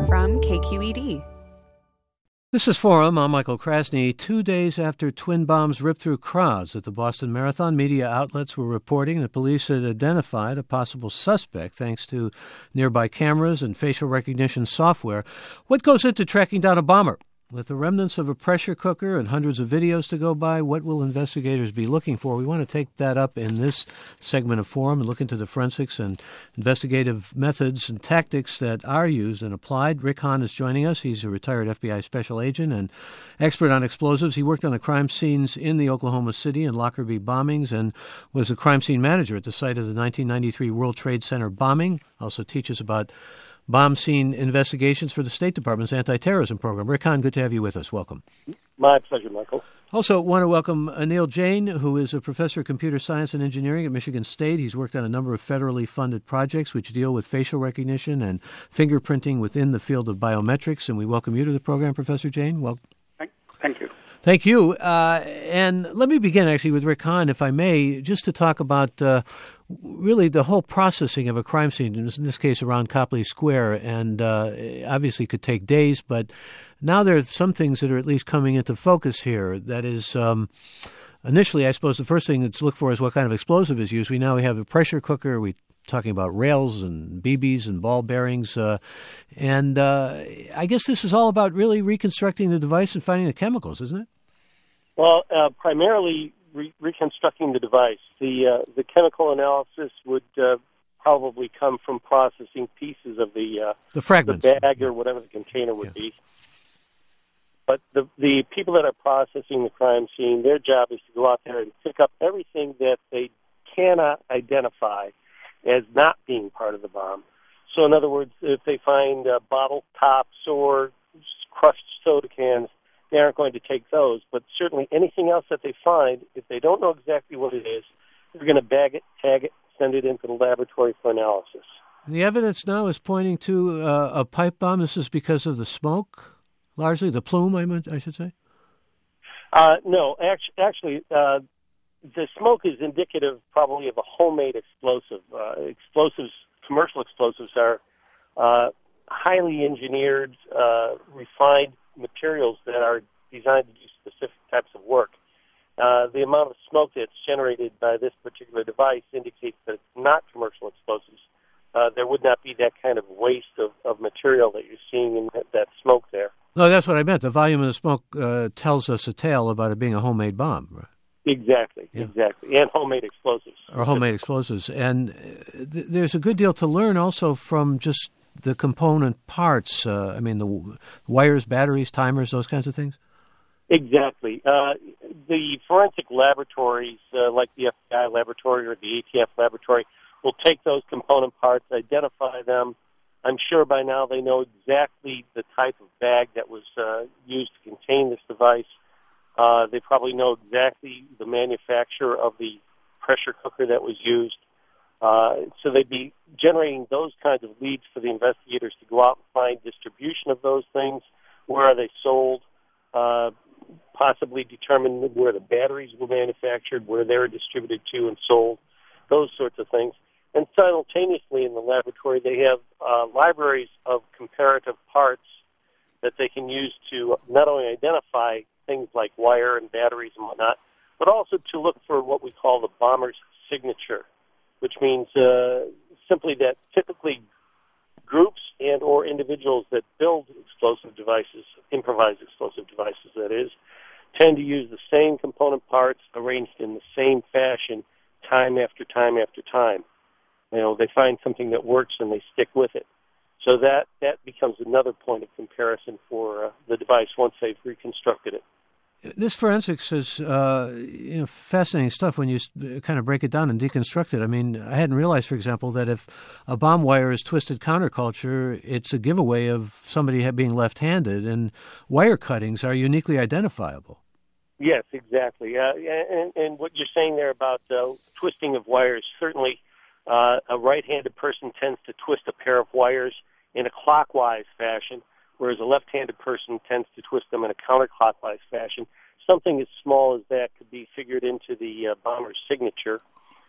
from KQED. This is Forum. I'm Michael Krasny. 2 days after twin bombs ripped through crowds at the Boston Marathon, media outlets were reporting that police had identified a possible suspect thanks to nearby cameras and facial recognition software. What goes into tracking down a bomber? With the remnants of a pressure cooker and hundreds of videos to go by, what will investigators be looking for? We want to take that up in this segment of Forum and look into the forensics and investigative methods and tactics that are used and applied. Rick Hahn is joining us. He's a retired FBI special agent and expert on explosives. He worked on the crime scenes in the Oklahoma City and Lockerbie bombings and was a crime scene manager at the site of the 1993 World Trade Center bombing. Also teaches about bomb scene investigations for the State Department's anti-terrorism program. Rick Hahn, good to have you with us. Welcome. My pleasure, Michael. Also want to welcome Anil Jain, who is a professor of computer science and engineering at Michigan State. He's worked on a number of federally funded projects which deal with facial recognition and fingerprinting within the field of biometrics. And we welcome you to the program, Professor Jain. Well, thank you. Thank you. And let me begin, actually, with Rick Hahn, if I may, just to talk about really the whole processing of a crime scene, in this case around Copley Square, and obviously could take days, but now there are some things that are at least coming into focus here. That is, initially, I suppose the first thing to look for is what kind of explosive is used. We have a pressure cooker. We're talking about rails and BBs and ball bearings. And I guess this is all about really reconstructing the device and finding the chemicals, isn't it? Well, primarily reconstructing the device. The chemical analysis would probably come from processing pieces of the fragments, the bag or whatever the container would be. But the people that are processing the crime scene, their job is to go out there and pick up everything that they cannot identify as not being part of the bomb. So in other words, if they find bottle tops or crushed soda cans, they aren't going to take those. But certainly anything else that they find, if they don't know exactly what it is, they're going to bag it, tag it, send it into the laboratory for analysis. The evidence now is pointing to a pipe bomb. This is because of the smoke, largely the plume, I should say? No, actually, the smoke is indicative probably of a homemade explosive. Commercial explosives are highly engineered, refined materials that are designed to do specific types of work. The amount of smoke that's generated by this particular device indicates that it's not commercial explosives. There would not be that kind of waste of material that you're seeing in that smoke there. No, that's what I meant. The volume of the smoke tells us a tale about it being a homemade bomb, right? Exactly. And homemade explosives. Or homemade explosives. And there's a good deal to learn also from just the component parts. The wires, batteries, timers, those kinds of things? Exactly. The forensic laboratories, like the FBI laboratory or the ATF laboratory, will take those component parts, identify them. I'm sure by now they know exactly the type of bag that was used to contain this device. They probably know exactly the manufacturer of the pressure cooker that was used. So they'd be generating those kinds of leads for the investigators to go out and find distribution of those things. Where are they sold? Possibly determine where the batteries were manufactured, where they were distributed to and sold, those sorts of things. And simultaneously in the laboratory, they have libraries of comparative parts that they can use to not only identify things like wire and batteries and whatnot, but also to look for what we call the bomber's signature, which means simply that typically groups and or individuals that build explosive devices, improvised explosive devices that is, tend to use the same component parts arranged in the same fashion time after time after time. They find something that works and they stick with it. So that becomes another point of comparison for the device once they've reconstructed it. This forensics is fascinating stuff when you kind of break it down and deconstruct it. I mean, I hadn't realized, for example, that if a bomb wire is twisted counterculture, it's a giveaway of somebody being left-handed, and wire cuttings are uniquely identifiable. Yes, exactly. And what you're saying there about twisting of wires, certainly a right-handed person tends to twist a pair of wires in a clockwise fashion, whereas a left-handed person tends to twist them in a counterclockwise fashion. Something as small as that could be figured into the bomber's signature.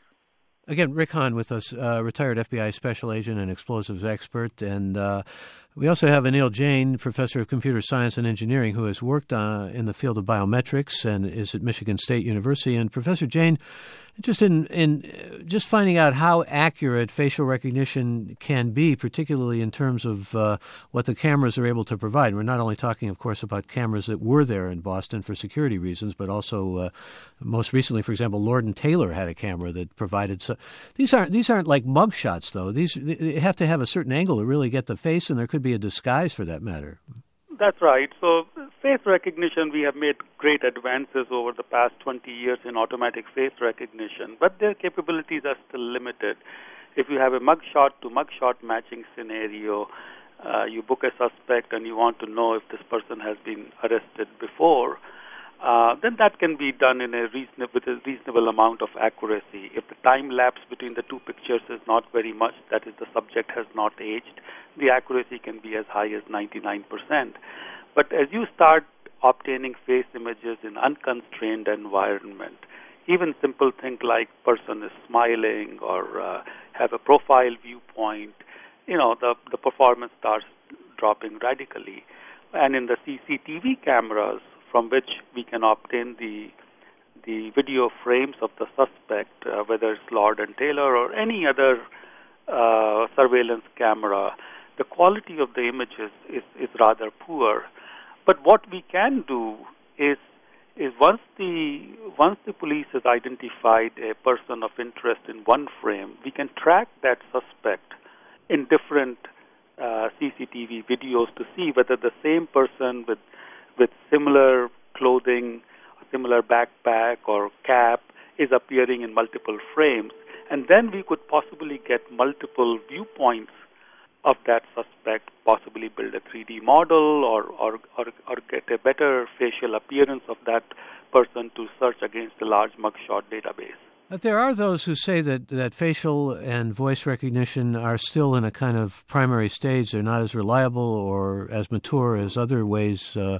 Again, Rick Hahn with us, retired FBI special agent and explosives expert. And We also have Anil Jain, professor of computer science and engineering, who has worked in the field of biometrics and is at Michigan State University. And Professor Jain, interested in just finding out how accurate facial recognition can be, particularly in terms of what the cameras are able to provide. We're not only talking, of course, about cameras that were there in Boston for security reasons, but also most recently, for example, Lord & Taylor had a camera that provided. So these aren't like mug shots, though. They have to have a certain angle to really get the face, and there could be a disguise for that matter. That's right. So face recognition, we have made great advances over the past 20 years in automatic face recognition, but their capabilities are still limited. If you have a mugshot to mugshot matching scenario, you book a suspect and you want to know if this person has been arrested before, then that can be done with a reasonable amount of accuracy. If the time lapse between the two pictures is not very much, that is, the subject has not aged, the accuracy can be as high as 99%. But as you start obtaining face images in unconstrained environment, even simple things like person is smiling or have a profile viewpoint, the performance starts dropping radically. And in the CCTV cameras, from which we can obtain the video frames of the suspect, whether it's Lord & Taylor or any other surveillance camera, the quality of the images is rather poor. But what we can do is once the police has identified a person of interest in one frame, we can track that suspect in different CCTV videos to see whether the same person with similar clothing, similar backpack or cap is appearing in multiple frames. And then we could possibly get multiple viewpoints of that suspect, possibly build a 3D model or get a better facial appearance of that person to search against a large mugshot database. But there are those who say that facial and voice recognition are still in a kind of primary stage. They're not as reliable or as mature as other ways. The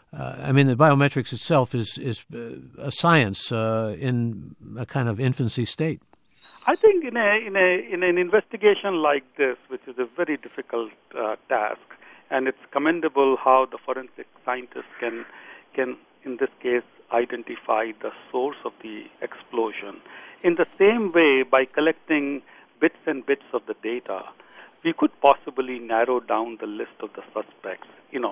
biometrics itself is a science in a kind of infancy state. I think in an investigation like this, which is a very difficult task, and it's commendable how the forensic scientists can in this case identify the source of the explosion. In the same way, by collecting bits and bits of the data, we could possibly narrow down the list of the suspects.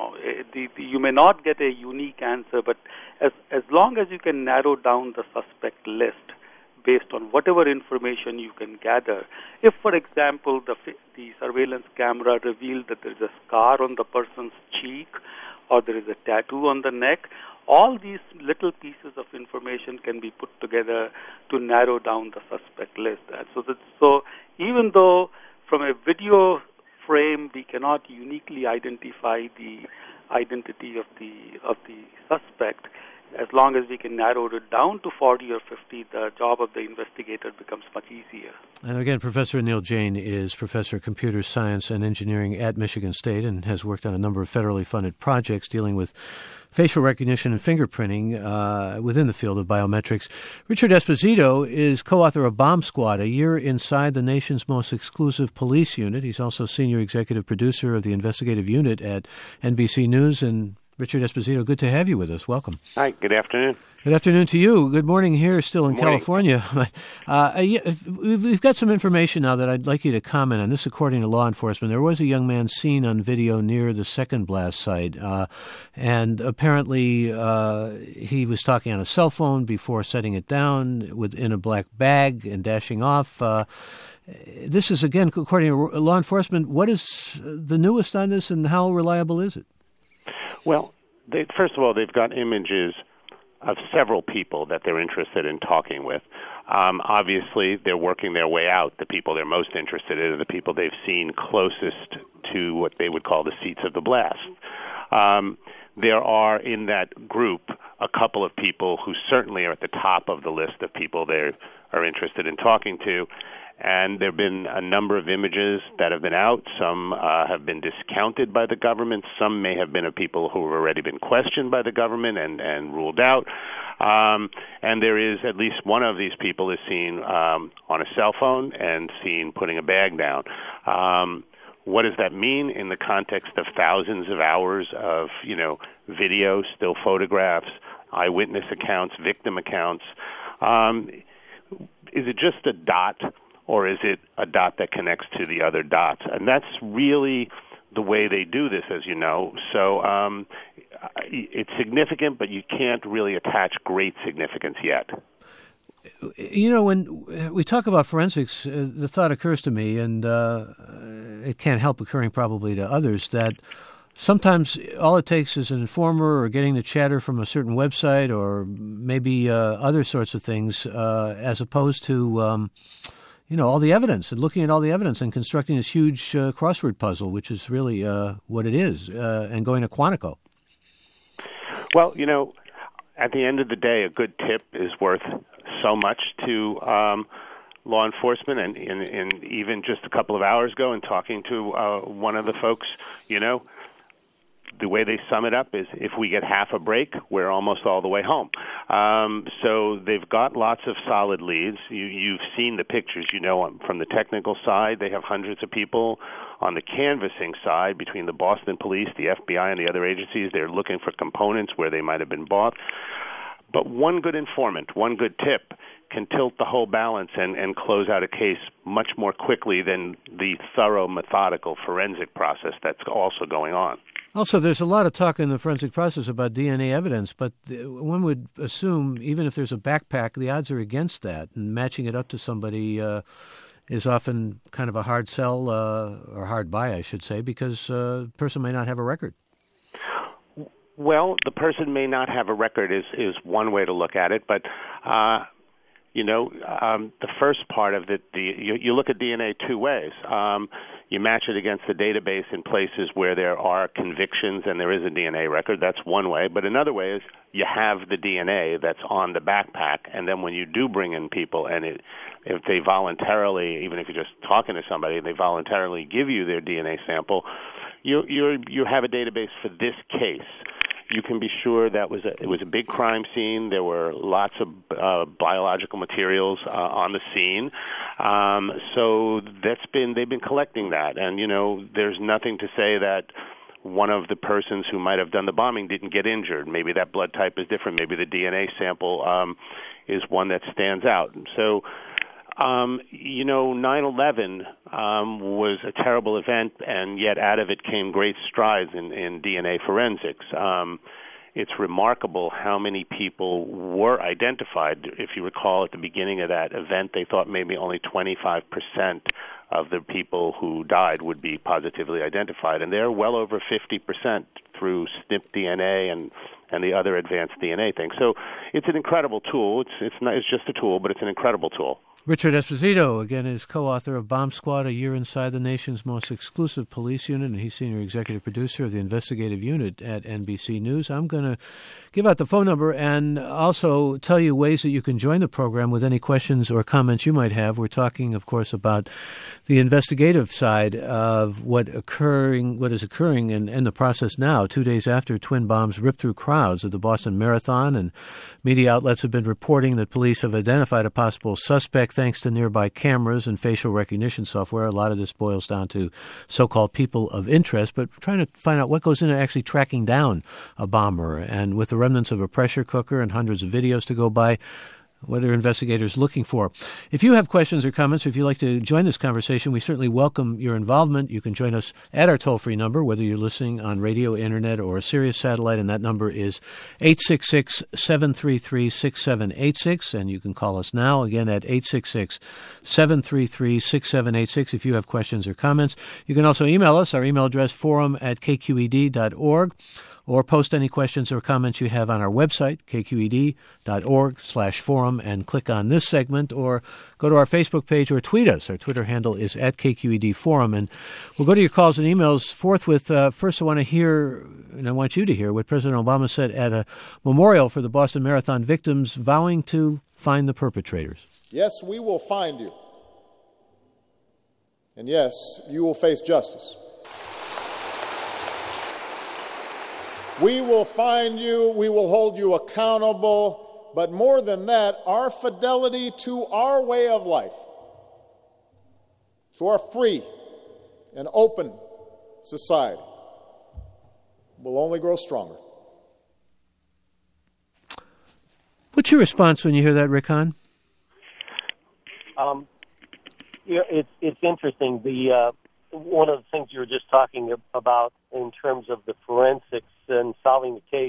You may not get a unique answer, but as long as you can narrow down the suspect list based on whatever information you can gather. If, for example, the surveillance camera revealed that there is a scar on the person's cheek or there is a tattoo on the neck, all these little pieces of information can be put together to narrow down the suspect list. So even though from a video frame we cannot uniquely identify the identity of the suspect, as long as we can narrow it down to 40 or 50, the job of the investigator becomes much easier. And again, Professor Anil Jain is Professor of Computer Science and Engineering at Michigan State and has worked on a number of federally funded projects dealing with facial recognition and fingerprinting within the field of biometrics. Richard Esposito is co-author of Bomb Squad, a year inside the nation's most exclusive police unit. He's also senior executive producer of the investigative unit at NBC News. And Richard Esposito, good to have you with us. Welcome. Hi, good afternoon. Good afternoon to you. Good morning here still in California. We've got some information now that I'd like you to comment on. This, according to law enforcement, there was a young man seen on video near the second blast site, and apparently he was talking on a cell phone before setting it down in a black bag and dashing off. This is, again, according to law enforcement. What is the newest on this, and how reliable is it? Well, first of all, they've got images of several people that they're interested in talking with. Obviously, they're working their way out. The people they're most interested in are the people they've seen closest to what they would call the seats of the blast. There are in that group a couple of people who certainly are at the top of the list of people they are interested in talking to. And there have been a number of images that have been out. Some have been discounted by the government. Some may have been of people who have already been questioned by the government and ruled out. And there is at least one of these people is seen on a cell phone and seen putting a bag down. What does that mean in the context of thousands of hours of, video, still photographs, eyewitness accounts, victim accounts? Is it just a dot, or is it a dot that connects to the other dots? And that's really the way they do this, as you know. So it's significant, but you can't really attach great significance yet. When we talk about forensics, the thought occurs to me, and it can't help occurring probably to others, that sometimes all it takes is an informer or getting the chatter from a certain website or maybe other sorts of things as opposed to, all the evidence and looking at all the evidence and constructing this huge crossword puzzle, which is really what it is, and going to Quantico. Well, at the end of the day, a good tip is worth so much to law enforcement, and even just a couple of hours ago and talking to one of the folks, the way they sum it up is, if we get half a break, we're almost all the way home. So they've got lots of solid leads. You've seen the pictures, from the technical side. They have hundreds of people. On the canvassing side, between the Boston Police, the FBI, and the other agencies, they're looking for components where they might have been bought. But one good informant, one good tip can tilt the whole balance and close out a case much more quickly than the thorough, methodical forensic process that's also going on. Also, there's a lot of talk in the forensic process about DNA evidence, but one would assume even if there's a backpack, the odds are against that, and matching it up to somebody is often kind of a hard sell, or hard buy, I should say, because the person may not have a record. Well, the person may not have a record is one way to look at it, but the first part of it, you look at DNA two ways. You match it against the database in places where there are convictions and there is a DNA record. That's one way. But another way is you have the DNA that's on the backpack, and then when you do bring in people, and if they voluntarily, even if you're just talking to somebody, they voluntarily give you their DNA sample, you have a database for this case. You can be sure that it was a big crime scene. There were lots of biological materials on the scene. So they've been collecting that. And, there's nothing to say that one of the persons who might have done the bombing didn't get injured. Maybe that blood type is different. Maybe the DNA sample is one that stands out. So 9/11 was a terrible event, and yet out of it came great strides in DNA forensics. It's remarkable how many people were identified. If you recall, at the beginning of that event, they thought maybe only 25% of the people who died would be positively identified, and they're well over 50% through SNP DNA and the other advanced DNA things. So it's an incredible tool. It's just a tool, but it's an incredible tool. Richard Esposito, again, is co-author of Bomb Squad, A Year Inside the Nation's Most Exclusive Police Unit, and he's senior executive producer of the investigative unit at NBC News. I'm going to give out the phone number and also tell you ways that you can join the program with any questions or comments you might have. We're talking, of course, about the investigative side of what is occurring in the process now, 2 days after twin bombs ripped through crowds at the Boston Marathon, and media outlets have been reporting that police have identified a possible suspect thanks to nearby cameras and facial recognition software. A lot of this boils down to so-called people of interest, but trying to find out what goes into actually tracking down a bomber. And with the remnants of a pressure cooker and hundreds of videos to go by, what are investigators looking for? If you have questions or comments, or if you'd like to join this conversation, we certainly welcome your involvement. You can join us at our toll-free number, whether you're listening on radio, internet, or a Sirius satellite, and that number is 866-733-6786, and you can call us now, again, at 866-733-6786 if you have questions or comments. You can also email us, our email address, forum@kqed.org. or post any questions or comments you have on our website, kqed.org/forum, and click on this segment, or go to our Facebook page or tweet us. Our Twitter handle is @KQED Forum, and we'll go to your calls and emails forthwith. First, I want to hear, and I want you to hear, what President Obama said at a memorial for the Boston Marathon victims, vowing to find the perpetrators. Yes, we will find you. And yes, you will face justice. We will find you, we will hold you accountable, but more than that, our fidelity to our way of life, to our free an open society will only grow stronger. What's your response when you hear that, Rick Hahn? It's interesting. One of the things you were just talking about in terms of the forensics and solving the case,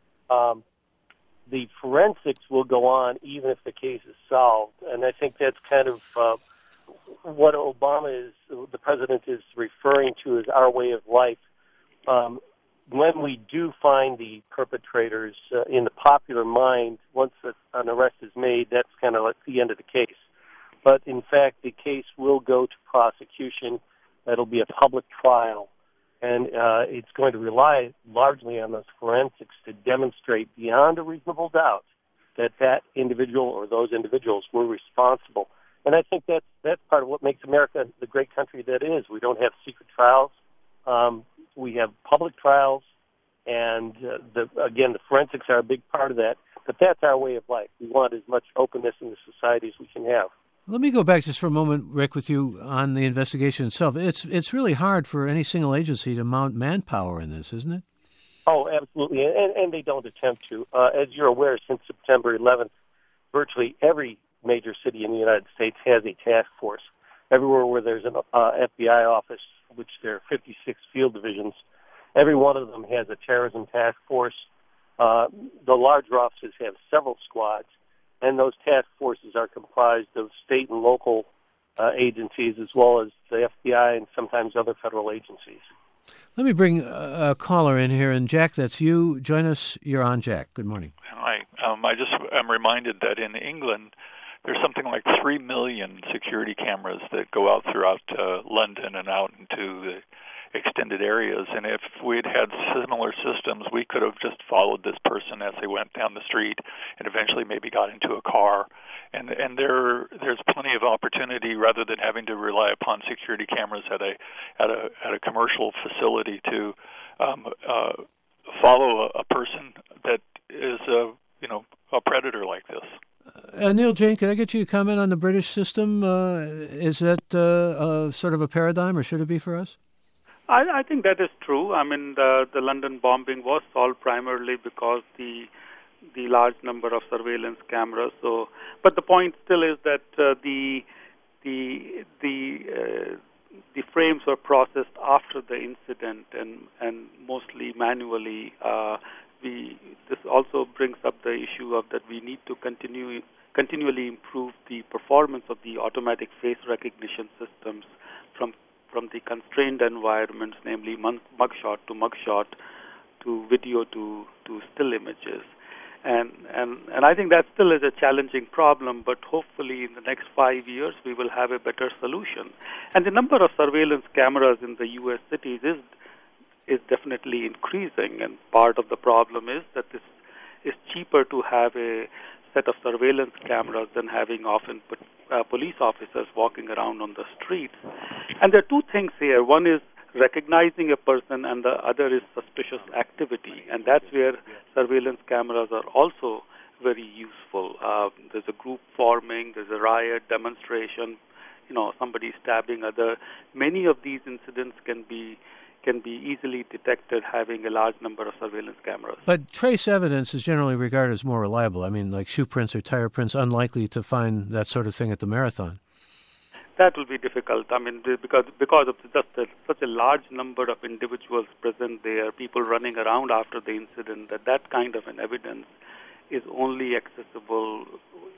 the forensics will go on even if the case is solved, and I think that's kind of what the president is referring to as our way of life. When we do find the perpetrators in the popular mind, once an arrest is made, that's kind of like the end of the case. But in fact, the case will go to prosecution. It'll be a public trial, and it's going to rely largely on those forensics to demonstrate beyond a reasonable doubt that individual or those individuals were responsible. And I think that's part of what makes America the great country that it is. We don't have secret trials. We have public trials, and the forensics are a big part of that. But that's our way of life. We want as much openness in the society as we can have. Let me go back just for a moment, Rick, with you on the investigation itself. It's really hard for any single agency to mount manpower in this, isn't it? Oh, absolutely, and they don't attempt to. As you're aware, since September 11th, virtually every major city in the United States has a task force. Everywhere where there's an FBI office, which there are 56 field divisions, every one of them has a terrorism task force. The larger offices have several squads, and those task forces are comprised of state and local agencies as well as the FBI and sometimes other federal agencies. Let me bring a caller in here, and Jack, that's you. Join us. You're on, Jack. Good morning. Hi. I just am reminded that in England, there's something like 3 million security cameras that go out throughout London and out into the extended areas. And if we'd had similar systems, we could have just followed this person as they went down the street and eventually maybe got into a car. And there's plenty of opportunity rather than having to rely upon security cameras at a commercial facility to follow a person that is a predator like this. Neil Jane, can I get you to comment on the British system? Is that sort of a paradigm, or should it be for us? I think that is true. I mean, the London bombing was solved primarily because the large number of surveillance cameras. So, but the point still is that the frames were processed after the incident and mostly manually. This also brings up the issue of that we need to continually improve the performance of the automatic face recognition systems from the constrained environments, namely mugshot to video to still images. And I think that still is a challenging problem, but hopefully in the next 5 years we will have a better solution. And the number of surveillance cameras in the U.S. cities is definitely increasing, and part of the problem is that this is cheaper to have a set of surveillance cameras than having often police officers walking around on the streets. And there are two things here. One is recognizing a person, and the other is suspicious activity, and that's where surveillance cameras are also very useful. There's a group forming, there's a riot, demonstration, somebody stabbing other. Many of these incidents can be easily detected having a large number of surveillance cameras. But trace evidence is generally regarded as more reliable. I mean, like shoe prints or tire prints, unlikely to find that sort of thing at the marathon. That will be difficult. I mean, because of just such a large number of individuals present there, people running around after the incident, that kind of an evidence is only accessible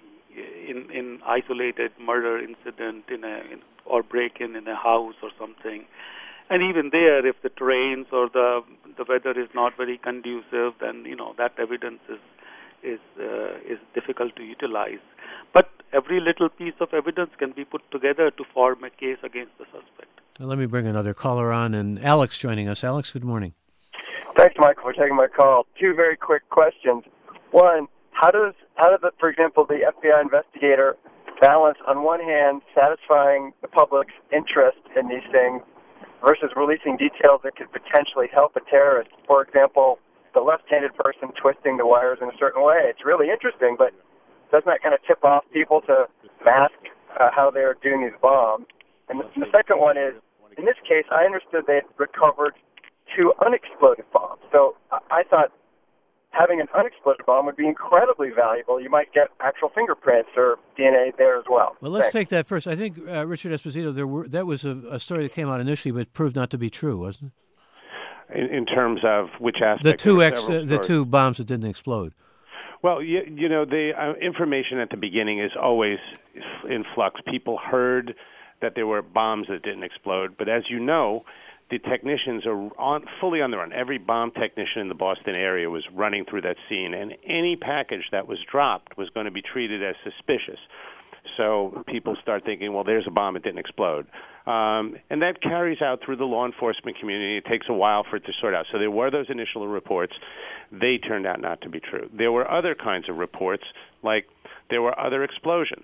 in isolated murder incident or break-in in a house or something. And even there, if the terrains or the weather is not very conducive, then that evidence is difficult to utilize. But every little piece of evidence can be put together to form a case against the suspect. Well, let me bring another caller on, and Alex joining us. Alex, good morning. Thanks, Michael, for taking my call. Two very quick questions. One, how does for example, the FBI investigator balance, on one hand, satisfying the public's interest in these things versus releasing details that could potentially help a terrorist? For example, the left-handed person twisting the wires in a certain way. It's really interesting, but doesn't that kind of tip off people to mask how they're doing these bombs? And the second one is, in this case, I understood they had recovered 2 unexploded bombs. So I thought having an unexploded bomb would be incredibly valuable. You might get actual fingerprints or DNA there as well. Well, let's take that first. I think, Richard Esposito, that was a story that came out initially but proved not to be true, wasn't it? In terms of which aspect? The 2 bombs that didn't explode. Well, the information at the beginning is always in flux. People heard that there were bombs that didn't explode, but as you know, the technicians are fully on the run. Every bomb technician in the Boston area was running through that scene, and any package that was dropped was going to be treated as suspicious. So people start thinking, well, there's a bomb, it didn't explode. And that carries out through the law enforcement community. It takes a while for it to sort out. So there were those initial reports. They turned out not to be true. There were other kinds of reports, like there were other explosions.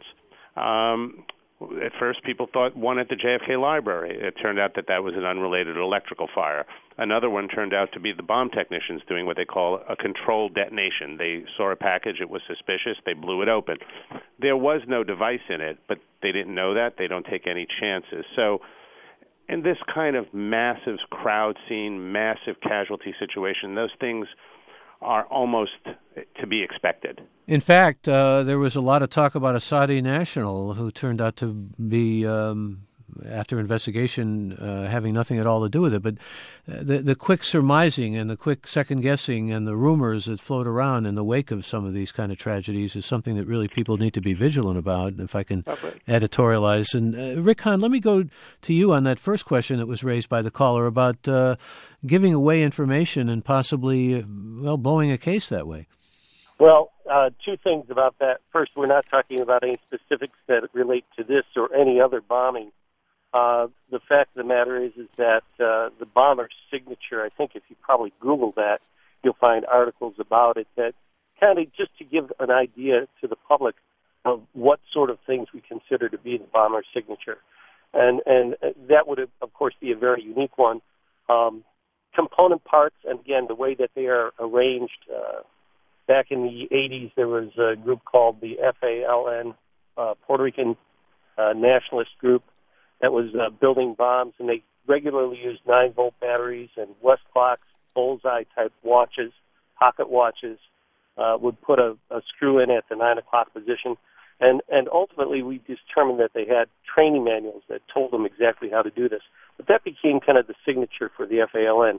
At first, people thought one at the JFK Library. It turned out that was an unrelated electrical fire. Another one turned out to be the bomb technicians doing what they call a controlled detonation. They saw a package, it was suspicious, they blew it open. There was no device in it, but they didn't know that. They don't take any chances. So in this kind of massive crowd scene, massive casualty situation, those things are almost to be expected. In fact, there was a lot of talk about a Saudi national who turned out to be, after investigation, having nothing at all to do with it. But the quick surmising and the quick second-guessing and the rumors that float around in the wake of some of these kind of tragedies is something that really people need to be vigilant about, if I can editorialize. And Rick Hahn, let me go to you on that first question that was raised by the caller about giving away information and possibly, blowing a case that way. Well, 2 things about that. First, we're not talking about any specifics that relate to this or any other bombing. The fact of the matter is that the bomber's signature, I think if you probably Google that, you'll find articles about it that kind of just to give an idea to the public of what sort of things we consider to be the bomber's signature. And that would, of course, be a very unique one. Component parts, and again, the way that they are arranged, back in the 80s, there was a group called the FALN, Puerto Rican nationalist group, that was building bombs, and they regularly used 9-volt batteries and Westclox bullseye-type watches, pocket watches, would put a screw in at the 9 o'clock position. And ultimately, we determined that they had training manuals that told them exactly how to do this. But that became kind of the signature for the FALN.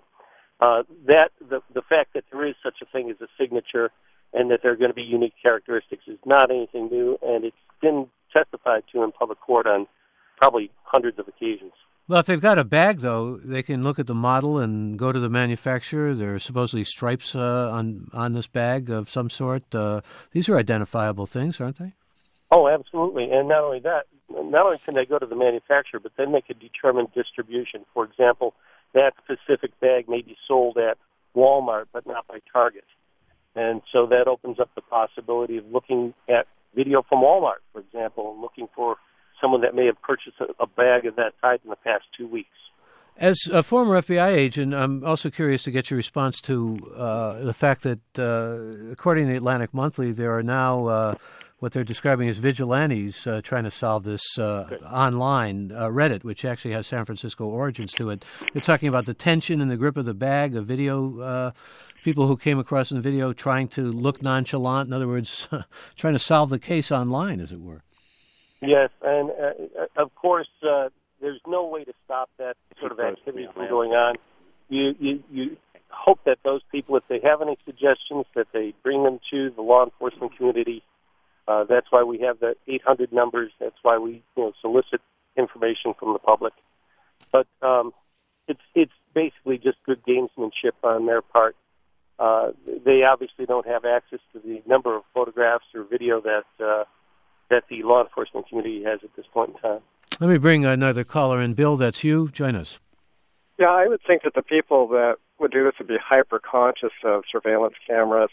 The fact that there is such a thing as a signature and that there are going to be unique characteristics is not anything new, and it's been testified to in public court on probably hundreds of occasions. Well, if they've got a bag, though, they can look at the model and go to the manufacturer. There are supposedly stripes on this bag of some sort. These are identifiable things, aren't they? Oh, absolutely. And not only that, not only can they go to the manufacturer, but then they could determine distribution. For example, that specific bag may be sold at Walmart, but not by Target. And so that opens up the possibility of looking at video from Walmart, for example, and looking for someone that may have purchased a bag of that type in the past 2 weeks. As a former FBI agent, I'm also curious to get your response to the fact that, according to the Atlantic Monthly, there are now what they're describing as vigilantes trying to solve this online, Reddit, which actually has San Francisco origins to it. They're talking about the tension in the grip of the bag, of video, people who came across in the video trying to look nonchalant, in other words, trying to solve the case online, as it were. Yes, and of course, there's no way to stop that sort of activity from going on. You hope that those people, if they have any suggestions, that they bring them to the law enforcement community. That's why we have the 800 numbers. That's why we solicit information from the public. But it's basically just good gamesmanship on their part. They obviously don't have access to the number of photographs or video that the law enforcement community has at this point in time. Let me bring another caller in. Bill, that's you. Join us. Yeah, I would think that the people that would do this would be hyper-conscious of surveillance cameras.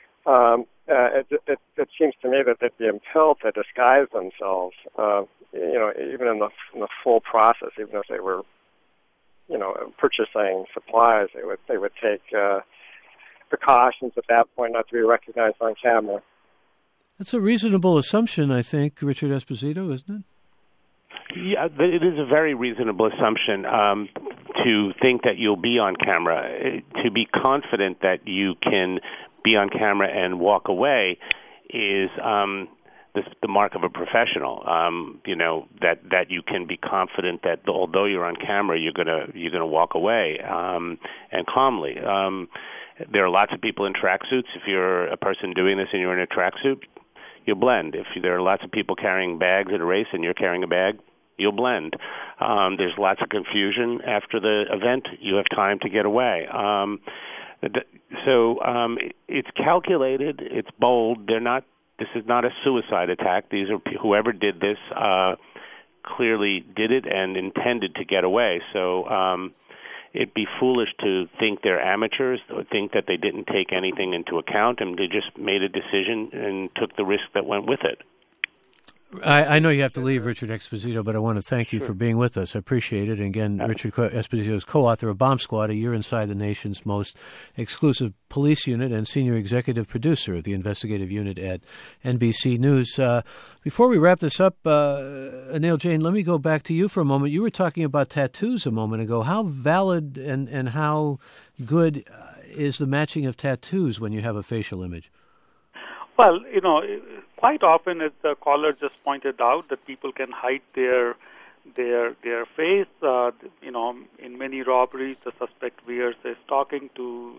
It seems to me that they'd be impelled to disguise themselves, even in the full process, even if they were, purchasing supplies, they would take precautions at that point not to be recognized on camera. That's a reasonable assumption, I think, Richard Esposito, isn't it? Yeah, it is a very reasonable assumption to think that you'll be on camera. To be confident that you can be on camera and walk away is the mark of a professional. That you can be confident that although you're on camera, you're gonna walk away and calmly. There are lots of people in tracksuits. If you're a person doing this and you're in a tracksuit, you'll blend. If there are lots of people carrying bags at a race and you're carrying a bag, you'll blend. There's lots of confusion after the event. You have time to get away. So it's calculated. It's bold. This is not a suicide attack. These are whoever did this clearly did it and intended to get away. So it'd be foolish to think they're amateurs or think that they didn't take anything into account and they just made a decision and took the risk that went with it. I know you have to leave, Richard Esposito, but I want to thank you for being with us. I appreciate it. And again, Richard Esposito is co-author of Bomb Squad, A Year Inside the Nation's Most Exclusive Police Unit, and senior executive producer of the investigative unit at NBC News. Before we wrap this up, Anil Jain, let me go back to you for a moment. You were talking about tattoos a moment ago. How valid and how good is the matching of tattoos when you have a facial image? Well, quite often, as the caller just pointed out, that people can hide their face. In many robberies, the suspect wears a stocking to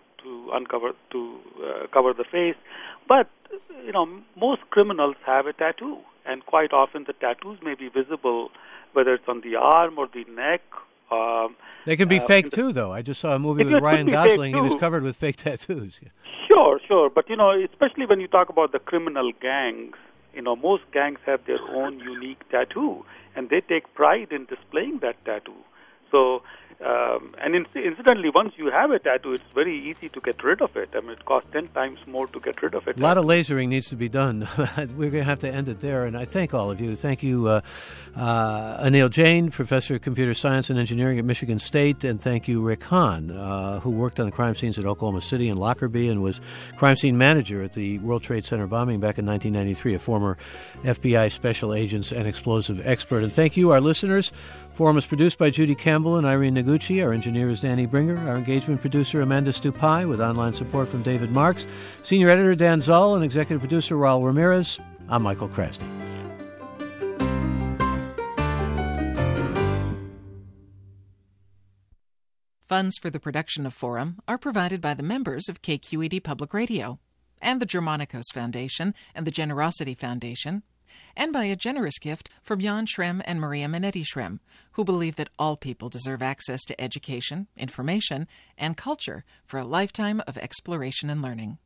cover the face. But most criminals have a tattoo, and quite often the tattoos may be visible, whether it's on the arm or the neck. They can be fake too, though. I just saw a movie with Ryan Gosling. He was covered with fake tattoos. Yeah. Sure. But, especially when you talk about the criminal gangs, most gangs have their own unique tattoo, and they take pride in displaying that tattoo. So, incidentally, once you have a tattoo, it's very easy to get rid of it. I mean, it costs 10 times more to get rid of it. A lot of lasering needs to be done. We're going to have to end it there, and I thank all of you. Thank you, Anil Jain, Professor of Computer Science and Engineering at Michigan State, and thank you, Rick Hahn, who worked on the crime scenes at Oklahoma City and Lockerbie and was crime scene manager at the World Trade Center bombing back in 1993, a former FBI special agents and explosive expert. And thank you, our listeners. Forum is produced by Judy Campbell and Irene Noguchi. Our engineer is Danny Bringer. Our engagement producer, Amanda Stupai, with online support from David Marks. Senior editor, Dan Zoll, and executive producer, Raul Ramirez. I'm Michael Krasny. Funds for the production of Forum are provided by the members of KQED Public Radio and the Germanicos Foundation and the Generosity Foundation, and by a generous gift from Jan Schrem and Maria Minetti Schrem, who believe that all people deserve access to education, information, and culture for a lifetime of exploration and learning.